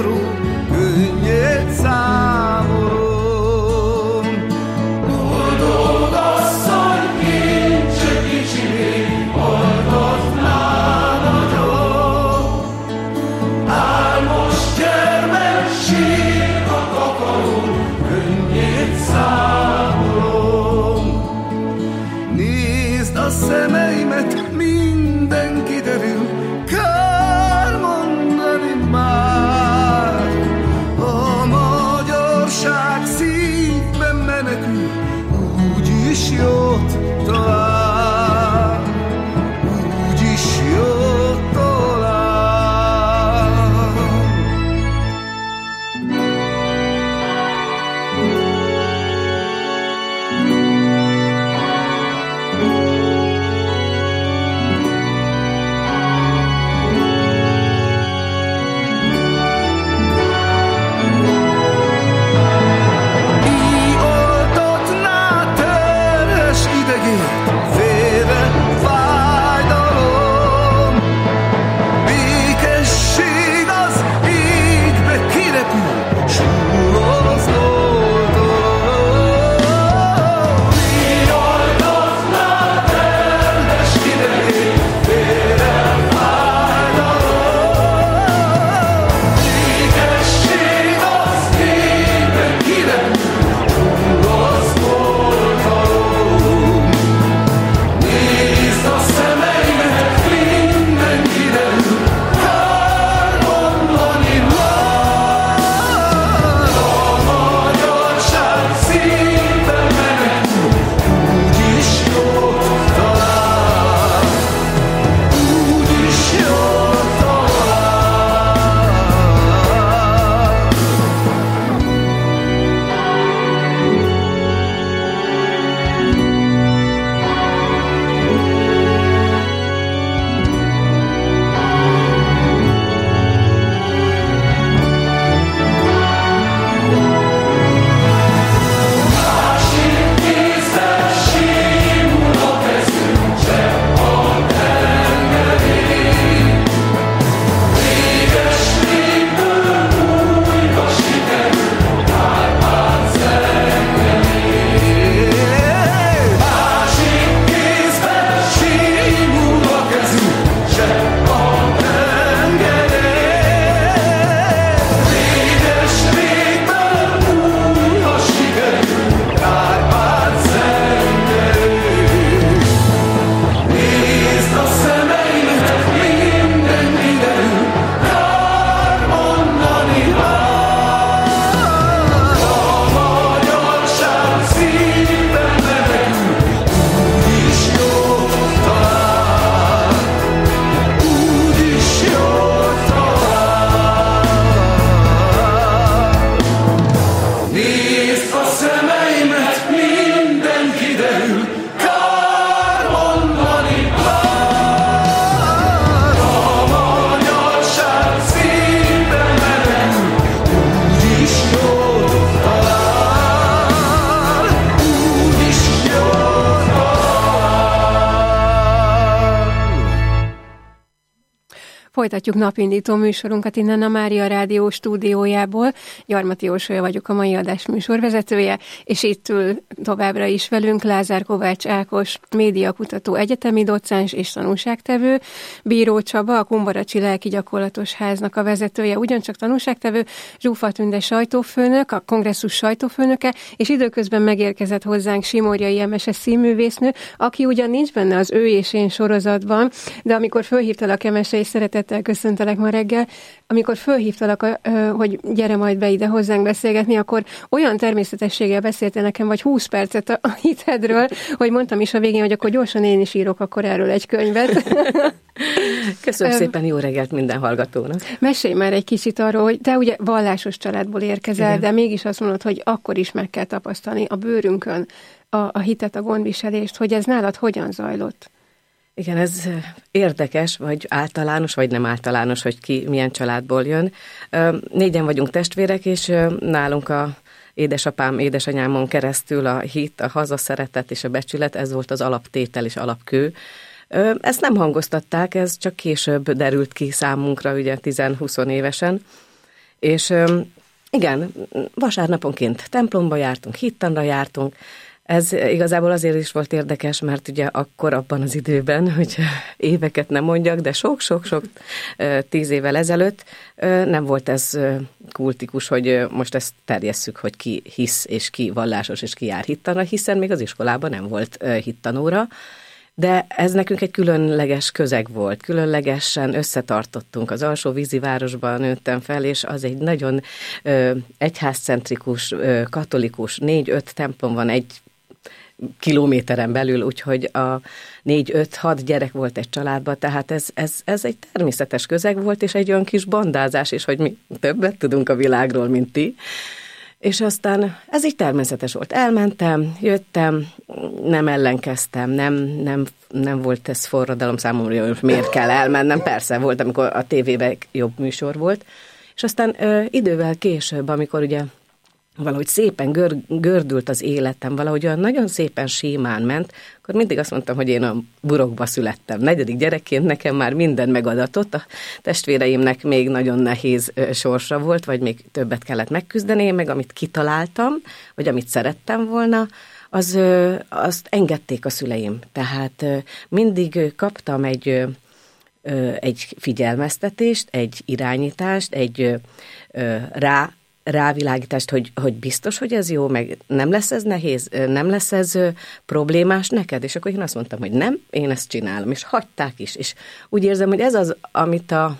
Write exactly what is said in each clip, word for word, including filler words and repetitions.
kokorú könnyét számolom. Boldog asszony, kincsek kicsi, hallgat már nagyon. Álmos gyermek sír a kakaró, könnyét számolom. Nézd a szemeimet, minden kiderül, kár mondani már. A magyarság szívben menekül, úgyis jót talál, úgyis jót talál. Kioltatná terhes idegét, félre fájdalom. Békesség az égbe kirepül, súrol az oldalom. Kioltatná terhes idegét, félre fájdalom. Békesség az égbe kirepül, súrol az oldalom. Nézd a szemeimet, minden kiderül, kár mondani már. A magyarság szívben menekül, úgyis jót talál, úgyis jót talál. Másik kézzel simul a kezünk, csepp a tengerén. Réges légből újra sikerül, Kárpát-Szengerén. Másik kézben simul a kezünk, csepp a tengerén. Réges légből újra sikerül, Kárpát-Szengerén. Nézd a szemeimet, minden kiderül, kár mondani már. A magyarság szívben menekül, úgyis jót talál, úgyis jót talál. Nézd a szemeimet, minden kiderül, kár mondani már. A magyarság szívben menekül, úgyis jót talál, úgyis jót talál. Folytatjuk napindító műsorunkat innen a Mária Rádió stúdiójából. Gyarmati Jósolya vagyok, a mai adás műsorvezetője, és itt ül továbbra is velünk Lázár Kovács Ákos, médiakutató, egyetemi docens és tanúságtevő, Bíró Csaba, a Kumbaracsi Lelki Gyakorlatos Háznak a vezetője, ugyancsak tanúságtevő, Zsófa Tünde sajtófőnök, a kongresszus sajtófőnöke, és időközben megérkezett hozzánk Simorjai Emese színművésznő, aki ugyan nincs benne az Ő és Én sorozatban, de amikor fölhívtalak, Emese, és szeretettel köszöntelek ma reggel, amikor fölhívtalak, hogy gyere majd be ide hozzánk beszélgetni, akkor olyan természetességgel beszéltél nekem, vagy húsz percet a hitedről, hogy mondtam is a végén, hogy akkor gyorsan én is írok akkor erről egy könyvet. Köszönöm szépen, jó reggelt minden hallgatónak. Mesélj már egy kicsit arról, hogy te ugye vallásos családból érkezel, igen, de mégis azt mondod, hogy akkor is meg kell tapasztalni a bőrünkön a, a hitet, a gondviselést, hogy ez nálad hogyan zajlott? Igen, ez érdekes, vagy általános, vagy nem általános, hogy ki milyen családból jön. Négyen vagyunk testvérek, és nálunk a édesapám, édesanyámon keresztül a hit, a hazaszeretet és a becsület, ez volt az alaptétel és alapkő. Ezt nem hangoztatták, ez csak később derült ki számunkra, ugye tíz-húsz évesen, És igen, vasárnaponként templomba jártunk, hittanra jártunk. Ez igazából azért is volt érdekes, mert ugye akkor abban az időben, hogy éveket nem mondjak, de sok-sok-sok tíz évvel ezelőtt nem volt ez kultikus, hogy most ezt terjesszük, hogy ki hisz és ki vallásos és ki jár hittanra, hiszen még az iskolában nem volt hittanóra, de ez nekünk egy különleges közeg volt, különlegesen összetartottunk. Az alsó vízivárosban nőttem fel, és az egy nagyon ö, egyházcentrikus, ö, katolikus, négy-öt templom van egy kilométeren belül, úgyhogy a négy-öt-hat gyerek volt egy családban, tehát ez, ez, ez egy természetes közeg volt, és egy olyan kis bandázás is, hogy mi többet tudunk a világról, mint ti. És aztán ez így természetes volt. Elmentem, jöttem, nem ellenkeztem, nem, nem, nem volt ez forradalom számomra, hogy miért kell elmennem. Persze volt, amikor a tévében jobb műsor volt. És aztán ö, idővel később, amikor ugye valahogy szépen gör, gördült az életem, valahogy olyan nagyon szépen sémán ment, akkor mindig azt mondtam, hogy én a burokba születtem. Negyedik gyerekként nekem már minden megadatott, a testvéreimnek még nagyon nehéz sorsa volt, vagy még többet kellett megküzdeni, meg amit kitaláltam, vagy amit szerettem volna, az, azt engedték a szüleim. Tehát mindig kaptam egy, egy figyelmeztetést, egy irányítást, egy rá rávilágítást, hogy, hogy biztos, hogy ez jó, meg nem lesz ez nehéz, nem lesz ez problémás neked, és akkor én azt mondtam, hogy nem, én ezt csinálom, és hagyták is, és úgy érzem, hogy ez az, amit a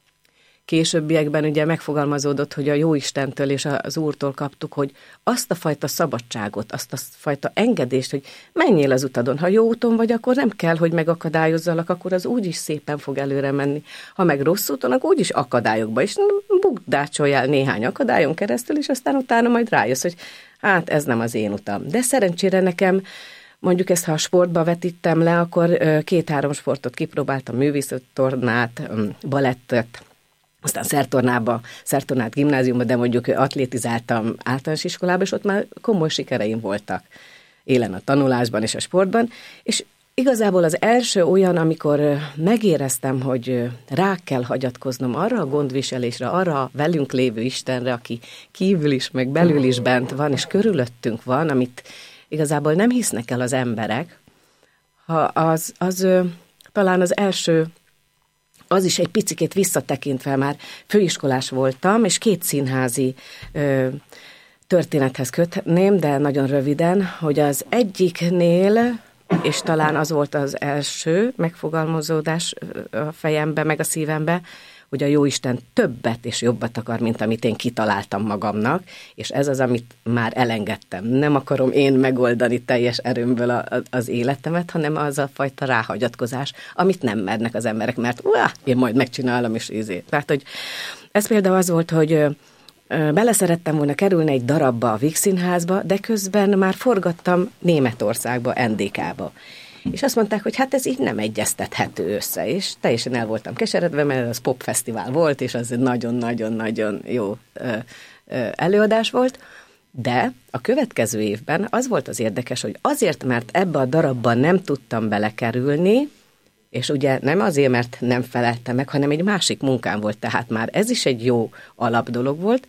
későbbiekben ugye megfogalmazódott, hogy a Jóistentől és az Úrtól kaptuk, hogy azt a fajta szabadságot, azt a fajta engedést, hogy menjél az utadon. Ha jó úton vagy, akkor nem kell, hogy megakadályozzalak, akkor az úgyis szépen fog előre menni. Ha meg rossz úton, akkor úgyis akadályokba is bukdácsoljál néhány akadályon keresztül, és aztán utána majd rájössz, hogy hát ez nem az én utam. De szerencsére nekem, mondjuk ezt, ha a sportba vetítem le, akkor két-három sportot kipróbáltam, művészettornát, balettet, aztán szertornába, szertornát gimnáziumba, de mondjuk atlétizáltam általános iskolába, és ott már komoly sikereim voltak élen a tanulásban és a sportban, és igazából az első olyan, amikor megéreztem, hogy rá kell hagyatkoznom arra a gondviselésre, arra a velünk lévő Istenre, aki kívül is, meg belül is bent van, és körülöttünk van, amit igazából nem hisznek el az emberek, ha az, az talán az első, az is egy picikét visszatekintve, már főiskolás voltam, és két színházi ö, történethez kötném, de nagyon röviden, hogy az egyiknél, és talán az volt az első megfogalmazódás a fejembe, meg a szívembe, hogy a Jóisten többet és jobbat akar, mint amit én kitaláltam magamnak, és ez az, amit már elengedtem. Nem akarom én megoldani teljes erőmből a, a, az életemet, hanem az a fajta ráhagyatkozás, amit nem mernek az emberek, mert uá, én majd megcsinálom, és ízét. Tehát, hogy ez például az volt, hogy beleszerettem volna kerülni egy darabba a Víg Színházba, de közben már forgattam Németországba, en dé ká-ba. És azt mondták, hogy hát ez így nem egyeztethető össze, és teljesen el voltam keseredve, mert az popfesztivál volt, és az nagyon-nagyon-nagyon jó ö, ö, előadás volt, de a következő évben az volt az érdekes, hogy azért, mert ebbe a darabban nem tudtam belekerülni, és ugye nem azért, mert nem feleltem meg, hanem egy másik munkám volt, tehát már ez is egy jó alapdolog volt,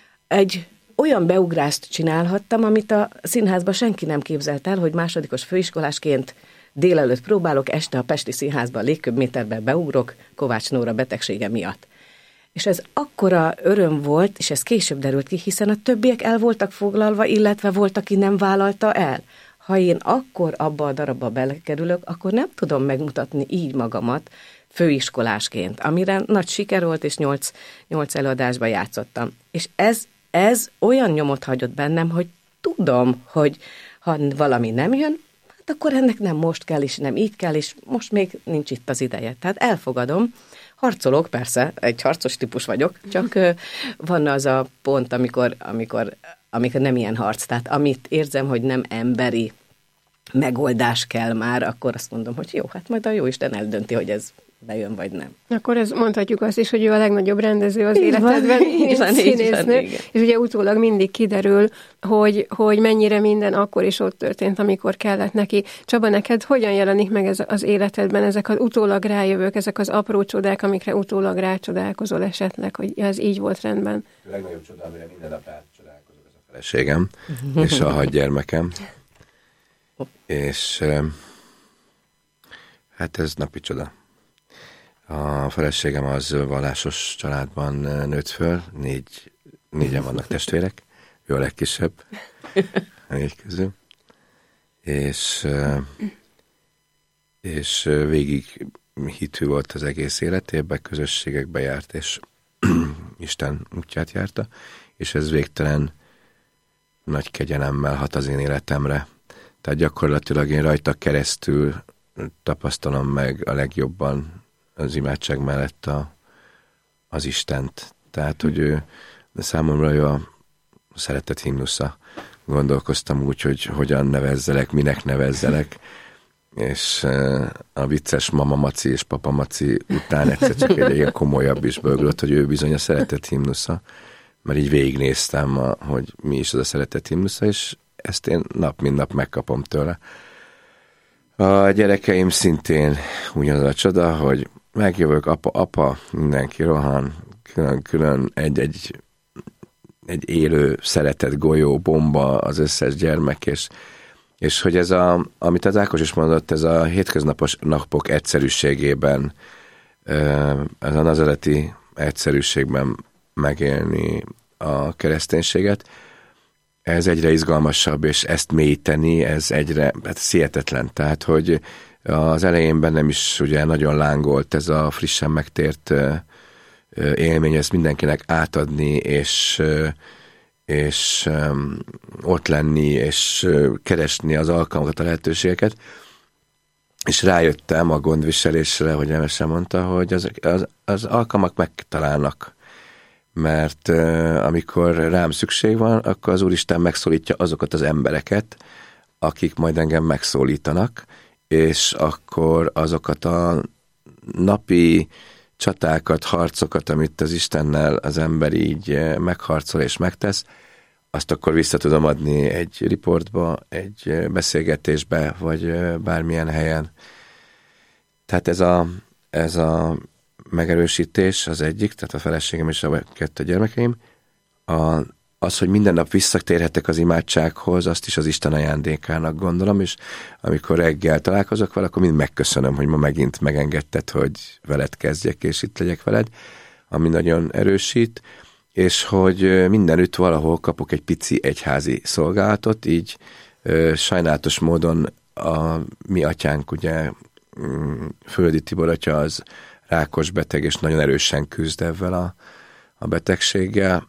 egy olyan beugrást csinálhattam, amit a színházban senki nem képzelt el, hogy másodikos főiskolásként délelőtt próbálok, este a Pesti Színházban légköbméterben beugrok Kovács Nóra betegsége miatt. És ez akkora öröm volt, és ez később derült ki, hiszen a többiek el voltak foglalva, illetve volt, aki nem vállalta el. Ha én akkor abba a darabba belekerülök, akkor nem tudom megmutatni így magamat főiskolásként, amire nagy siker volt, és nyolc, nyolc előadásban játszottam. És ez, ez olyan nyomot hagyott bennem, hogy tudom, hogy ha valami nem jön, hát akkor ennek nem most kell, és nem így kell, és most még nincs itt az ideje. Tehát elfogadom, harcolok, persze, egy harcos típus vagyok, csak van az a pont, amikor, amikor, amikor nem ilyen harc, tehát amit érzem, hogy nem emberi megoldás kell már, akkor azt mondom, hogy jó, hát majd a Jóisten eldönti, hogy ez bejön, vagy nem. Akkor ez mondhatjuk azt is, hogy ő a legnagyobb rendező az így életedben, van, így mint van, színésznő. így van, És ugye utólag mindig kiderül, hogy, hogy mennyire minden akkor is ott történt, amikor kellett neki. Csaba, neked hogyan jelenik meg ez az életedben, ezek az utólag rájövők, ezek az apró csodák, amikre utólag rácsodálkozol esetleg, hogy ez így volt rendben? A legnagyobb csoda, amire minden nap rácsodálkozok, ez a feleségem, és a hat gyermekem. És hát ez napi csoda. A feleségem az vallásos családban nőtt föl, négy, négyen vannak testvérek, ő a legkisebb, a négy közül. És, és végig hitű volt az egész életében, közösségekbe járt, és Isten útját járta, és ez végtelen nagy kegyelemmel hat az én életemre. Tehát gyakorlatilag én rajta keresztül tapasztalom meg a legjobban az imádság mellett a, az Istent. Tehát, hogy ő számomra ő a szeretet himnusza. Gondolkoztam úgy, hogy hogyan nevezzelek, minek nevezzelek, és a vicces mama maci és papa maci után egyszer csak egy ilyen komolyabb is böglött, hogy ő bizony a szeretet himnusza, mert így végignéztem, a, hogy mi is az a szeretet himnusza, és ezt én nap mint nap megkapom tőle. A gyerekeim szintén ugyanaz a csoda, hogy megjövök, apa, apa, mindenki rohan, külön-külön egy-egy egy élő szeretet golyó, bomba az összes gyermek, és, és hogy ez a, amit az Ákos is mondott, ez a hétköznapos napok egyszerűségében, ez a nazareti egyszerűségben megélni a kereszténységet, ez egyre izgalmasabb, és ezt mélyíteni, ez egyre, hát hihetetlen. Tehát, hogy az elején bennem is ugye nagyon lángolt ez a frissen megtért élmény, ezt mindenkinek átadni, és, és ott lenni, és keresni az alkalmakat, a lehetőségeket. És rájöttem a gondviselésre, hogy Emese mondta, hogy az, az, az alkalmak megtalálnak. Mert uh, amikor rám szükség van, akkor az Úristen megszólítja azokat az embereket, akik majd engem megszólítanak, és akkor azokat a napi csatákat, harcokat, amit az Istennel az ember így megharcol és megtesz, azt akkor vissza tudom adni egy riportba, egy beszélgetésbe, vagy bármilyen helyen. Tehát ez a, ez a megerősítés az egyik, tehát a feleségem és a kettő gyermekeim. A, az, hogy minden nap visszatérhetek az imádsághoz, azt is az Isten ajándékának gondolom, és amikor reggel találkozok vele, akkor mind megköszönöm, hogy ma megint megengedted, hogy veled kezdjek, és itt legyek veled, ami nagyon erősít, és hogy mindenütt valahol kapok egy pici egyházi szolgálatot, így sajnálatos módon a mi atyánk, ugye Földi Tibor atya az rákos beteg, és nagyon erősen küzd ezzel a, a betegséggel,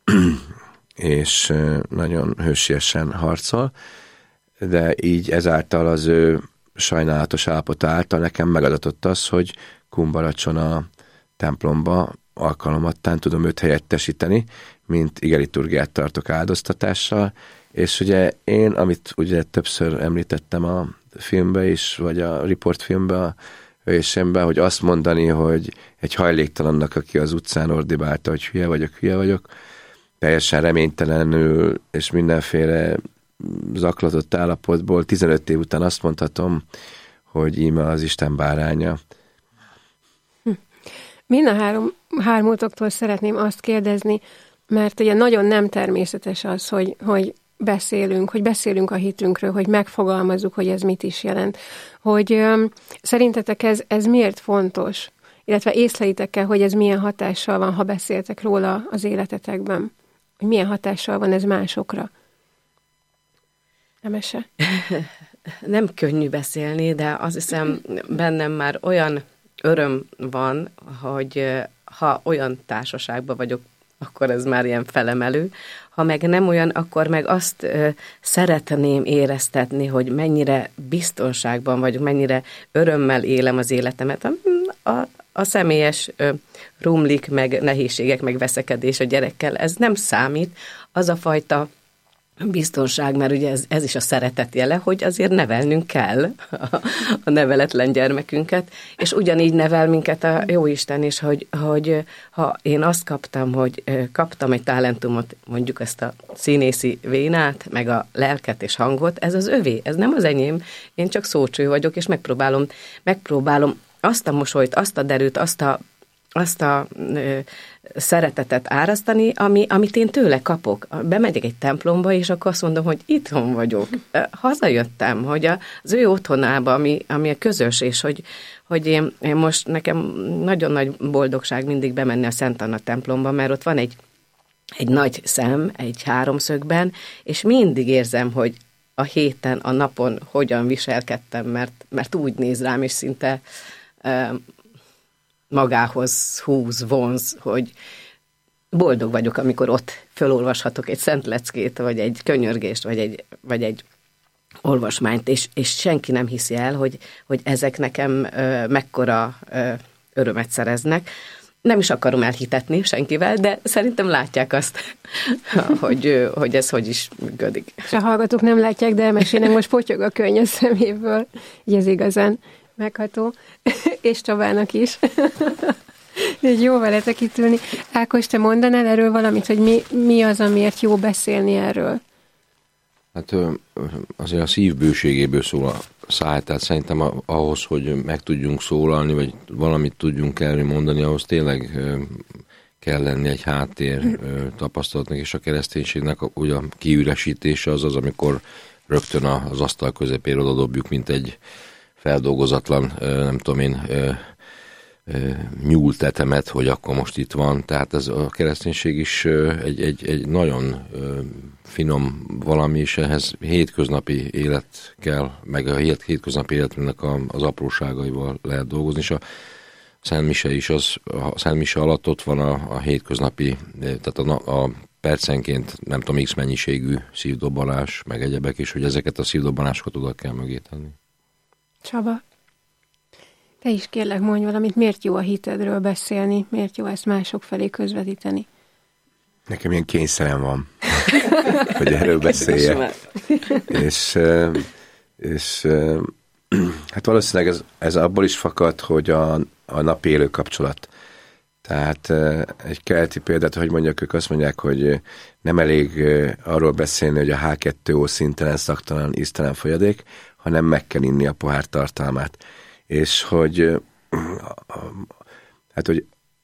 és nagyon hősiesen harcol, de így ezáltal az ő sajnálatos állapota által nekem megadatott az, hogy Kumbaracson a templomba alkalomattán tudom őt helyettesíteni, mint igeliturgiát tartok áldoztatással, és ugye én, amit ugye többször említettem a filmbe is, vagy a riportfilmbe, a Hősémbe, hogy azt mondani, hogy egy hajléktalannak, aki az utcán ordibálta, hogy hülye vagyok, hülye vagyok, teljesen reménytelenül és mindenféle zaklatott állapotból tizenöt év után azt mondhatom, hogy íme az Isten báránya. Hm. Mind a három, hármótoktól szeretném azt kérdezni, mert ugye nagyon nem természetes az, hogy, hogy beszélünk, hogy beszélünk a hitünkről, hogy megfogalmazzuk, hogy ez mit is jelent. Hogy öm, szerintetek ez, ez miért fontos? Illetve észleitek-e, hogy ez milyen hatással van, ha beszéltek róla az életetekben? Hogy milyen hatással van ez másokra? Emese? Nem könnyű beszélni, de azt hiszem bennem már olyan öröm van, hogy ha olyan társaságban vagyok, akkor ez már ilyen felemelő. Ha meg nem olyan, akkor meg azt ö, szeretném éreztetni, hogy mennyire biztonságban vagyok, mennyire örömmel élem az életemet. A, a, a személyes ö, rumlik, meg nehézségek, meg veszekedés a gyerekkel, ez nem számít. Az a fajta biztonság, mert ugye ez, ez is a szeretet jele, hogy azért nevelnünk kell a, a neveletlen gyermekünket, és ugyanígy nevel minket a Jóisten is, hogy, hogy ha én azt kaptam, hogy kaptam egy talentumot, mondjuk ezt a színészi vénát, meg a lelket és hangot, ez az övé, ez nem az enyém, én csak szócső vagyok, és megpróbálom, megpróbálom azt a mosolyt, azt a derűt, azt a azt a ö, szeretetet árasztani, ami, amit én tőle kapok. Bemegyek egy templomba, és akkor azt mondom, hogy itthon vagyok. Hazajöttem, hogy az ő otthonába, ami, ami a közös, és hogy, hogy én, én most nekem nagyon nagy boldogság mindig bemenni a Szent Anna templomba, mert ott van egy, egy nagy szem, egy háromszögben, és mindig érzem, hogy a héten, a napon hogyan viselkedtem, mert, mert úgy néz rám, és szinte ö, magához húz, vonz, hogy boldog vagyok, amikor ott fölolvashatok egy szent leckét, vagy egy könyörgést, vagy egy, vagy egy olvasmányt, és, és senki nem hiszi el, hogy, hogy ezek nekem ö, mekkora ö, örömet szereznek. Nem is akarom elhitetni senkivel, de szerintem látják azt, hogy, hogy ez hogy is működik. És a hallgatók nem látják, de elmesélnek, most potyog a könny a szeméből, így ez igazán megható, és Csabának is. Így jó veletek itt ülni. Ákos, te mondanál erről valamit, hogy mi, mi az, amiért jó beszélni erről? Hát azért a szív bőségéből szól a száj, tehát szerintem ahhoz, hogy meg tudjunk szólalni, vagy valamit tudjunk erről mondani, ahhoz tényleg kell lenni egy háttér tapasztalatnak, és a kereszténységnek ugye a kiüresítése az az, amikor rögtön az asztal közepére oda dobjuk, mint egy feldolgozatlan, nem tudom én, nyúltetemet, hogy akkor most itt van. Tehát ez a kereszténység is egy, egy, egy nagyon finom valami, és ehhez hétköznapi élet kell, meg a hétköznapi életnek az apróságaival lehet dolgozni, és a Szent Mise is, az, a Szent Mise alatt ott van a, a hétköznapi, tehát a, a percenként nem tudom, x mennyiségű szívdobbanás, meg egyebek is, hogy ezeket a szívdobbanásokat oda kell mögé tenni. Csaba, te is kérlek mondj valamit, miért jó a hitedről beszélni, miért jó ezt mások felé közvetíteni? Nekem ilyen kényszerem van, hogy erről beszéljek. és, és hát valószínűleg ez, ez abból is fakad, hogy a, a napi élő kapcsolat. Tehát egy keleti példát, hogy mondjak, ők azt mondják, hogy nem elég arról beszélni, hogy a há kettő ó szintelen, szaktalan, íztelen folyadék, hanem meg kell inni a pohár tartalmát. És hogy, hát, hogy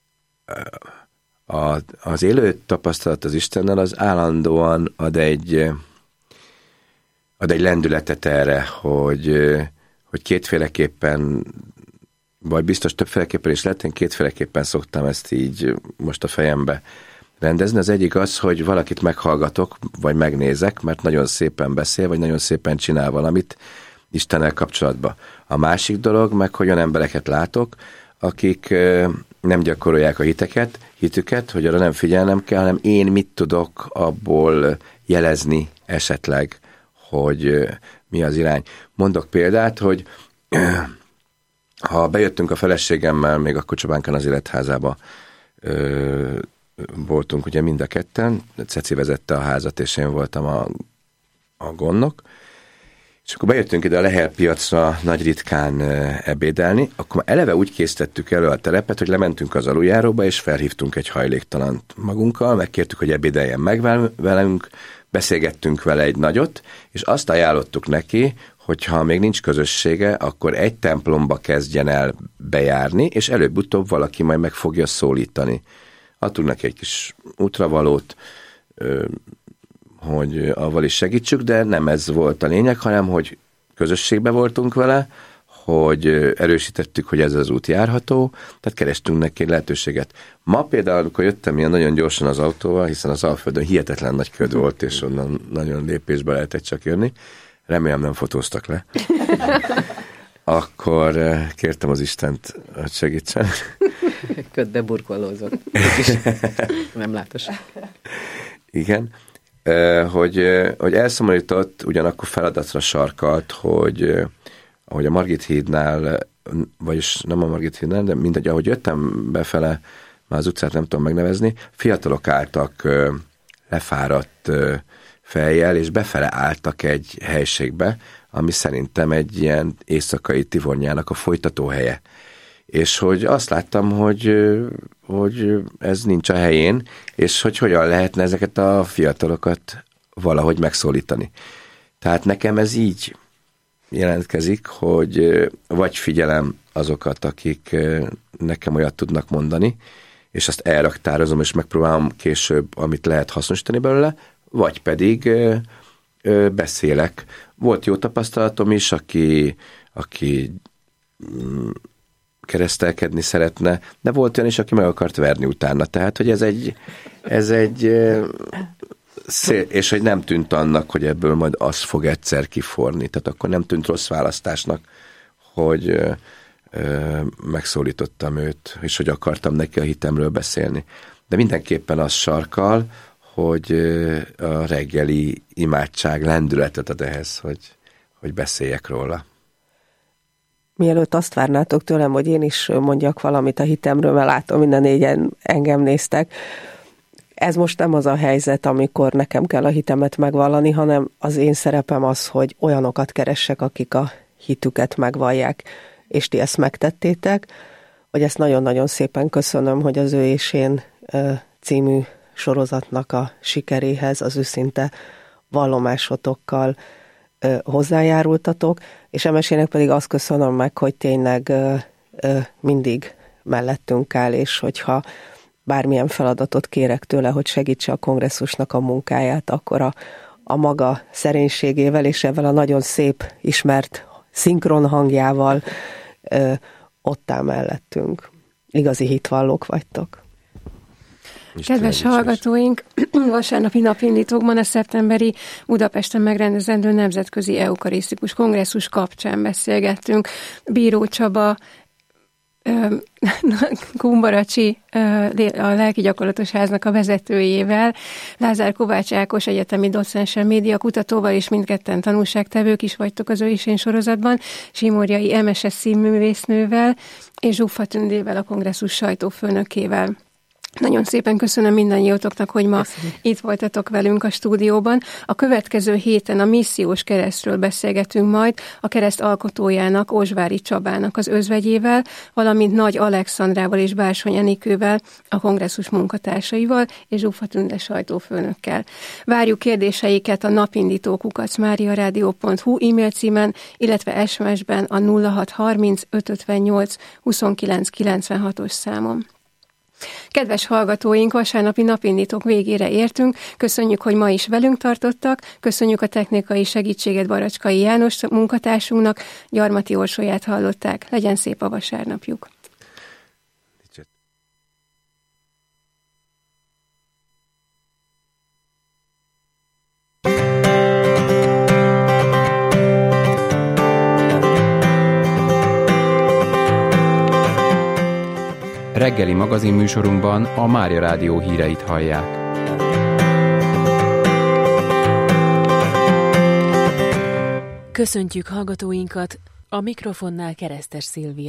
a, az élő tapasztalat az Istennel az állandóan ad egy, ad egy lendületet erre, hogy, hogy kétféleképpen, vagy biztos többféleképpen is lehet, én kétféleképpen szoktam ezt így most a fejembe rendezni. Az egyik az, hogy valakit meghallgatok, vagy megnézek, mert nagyon szépen beszél, vagy nagyon szépen csinál valamit Istennel kapcsolatban. A másik dolog, meg hogy olyan embereket látok, akik nem gyakorolják a hiteket, hitüket, hogy arra nem figyelnem kell, hanem én mit tudok abból jelezni esetleg, hogy mi az irány. Mondok példát, hogy ha bejöttünk a feleségemmel, még akkor Csabánkán az életházába ö, voltunk ugye mind a ketten, Ceci vezette a házat, és én voltam a, a gondnok, és akkor bejöttünk ide a Lehel piacra nagy ritkán ebédelni, akkor eleve úgy készítettük elő a terepet, hogy lementünk az aluljáróba, és felhívtunk egy hajléktalant magunkkal, megkértük, hogy ebédeljen meg velünk, beszélgettünk vele egy nagyot, és azt ajánlottuk neki, hogyha még nincs közössége, akkor egy templomba kezdjen el bejárni, és előbb-utóbb valaki majd meg fogja szólítani. Adtunk neki egy kis útravalót, hogy avval is segítsük, de nem ez volt a lényeg, hanem hogy közösségbe voltunk vele, hogy erősítettük, hogy ez az út járható, tehát kerestünk neki lehetőséget. Ma például, amikor jöttem ilyen nagyon gyorsan az autóval, hiszen az Alföldön hihetetlen nagy köd volt, és onnan nagyon lépésbe lehetett csak jönni, remélem nem fotóztak le, akkor kértem az Istent, hogy segítsen. Ködbe burkolózott. Nem látos. Igen. Hogy, hogy elszomorított, ugyanakkor feladatra sarkalt, hogy ahogy a Margit hídnál, vagyis nem a Margit hídnál, de mindegy, ahogy jöttem befele, már az utcát nem tudom megnevezni, fiatalok álltak lefáradt fejjel, és befele álltak egy helységbe, ami szerintem egy ilyen éjszakai Tivornyának a folytatóhelye. És hogy azt láttam, hogy, hogy ez nincs a helyén, és hogy hogyan lehetne ezeket a fiatalokat valahogy megszólítani. Tehát nekem ez így jelentkezik, hogy vagy figyelem azokat, akik nekem olyat tudnak mondani, és azt elraktározom, és megpróbálom később, amit lehet hasznosítani belőle, vagy pedig ö, ö, beszélek. Volt jó tapasztalatom is, aki, aki mm, keresztelkedni szeretne, de volt olyan is, aki meg akart verni utána. Tehát, hogy ez egy, ez egy ö, szél, és hogy nem tűnt annak, hogy ebből majd az fog egyszer kiforni. Tehát akkor nem tűnt rossz választásnak, hogy ö, ö, megszólítottam őt, és hogy akartam neki a hitemről beszélni. De mindenképpen az sarkal, hogy a reggeli imádság lendületet ad ehhez, hogy, hogy beszéljek róla. Mielőtt azt várnátok tőlem, hogy én is mondjak valamit a hitemről, mert látom, minden négyen engem néztek. Ez most nem az a helyzet, amikor nekem kell a hitemet megvallani, hanem az én szerepem az, hogy olyanokat keressek, akik a hitüket megvallják, és ti ezt megtettétek, hogy ezt nagyon-nagyon szépen köszönöm, hogy az Ő és én című sorozatnak a sikeréhez az őszinte vallomásotokkal ö, hozzájárultatok, és emesének pedig azt köszönöm meg, hogy tényleg ö, ö, mindig mellettünk áll, és hogyha bármilyen feladatot kérek tőle, hogy segítse a kongresszusnak a munkáját, akkor a, a maga szerénységével és ezzel a nagyon szép, ismert szinkron hangjával ö, ott áll mellettünk. Igazi hitvallók vagytok. Kedves hallgatóink, vasárnapi napindítókban a szeptemberi Budapesten megrendezendő nemzetközi eukarisztikus kongresszus kapcsán beszélgettünk. Bíró Csaba, Kumbaracsi, a Lelki Gyakorlatos Háznak a vezetőjével, Lázár Kovács Ákos egyetemi docenssel, médiakutatóval, és mindketten tanúságtevők is vagytok az Ő és én sorozatban, Simorjai em es es színművésznővel, és Zsuffa Tündével, a kongresszus sajtófőnökével. Nagyon szépen köszönöm mindannyiótoknak, hogy ma Köszönöm. Itt voltatok velünk a stúdióban. A következő héten a missziós keresztről beszélgetünk majd a kereszt alkotójának, Ozsvári Csabának az özvegyével, valamint Nagy Alexandrával és Bársony Enikővel, a kongresszus munkatársaival és Zsuffa Tünde sajtófőnökkel. Várjuk kérdéseiket a napindító kukac mariaradio pont hu e-mail címen, illetve es em es-ben a nulla hat harminc öt ötvennyolc huszonkilenc kilencvenhatos számon. Kedves hallgatóink, vasárnapi napindítók végére értünk. Köszönjük, hogy ma is velünk tartottak. Köszönjük a technikai segítséget Baracskai János munkatársunknak. Gyarmati Orsolyát hallották. Legyen szép a vasárnapjuk. Reggeli magazinműsorunkban a Mária Rádió híreit hallják. Köszöntjük hallgatóinkat, a mikrofonnál Keresztes Szilvia.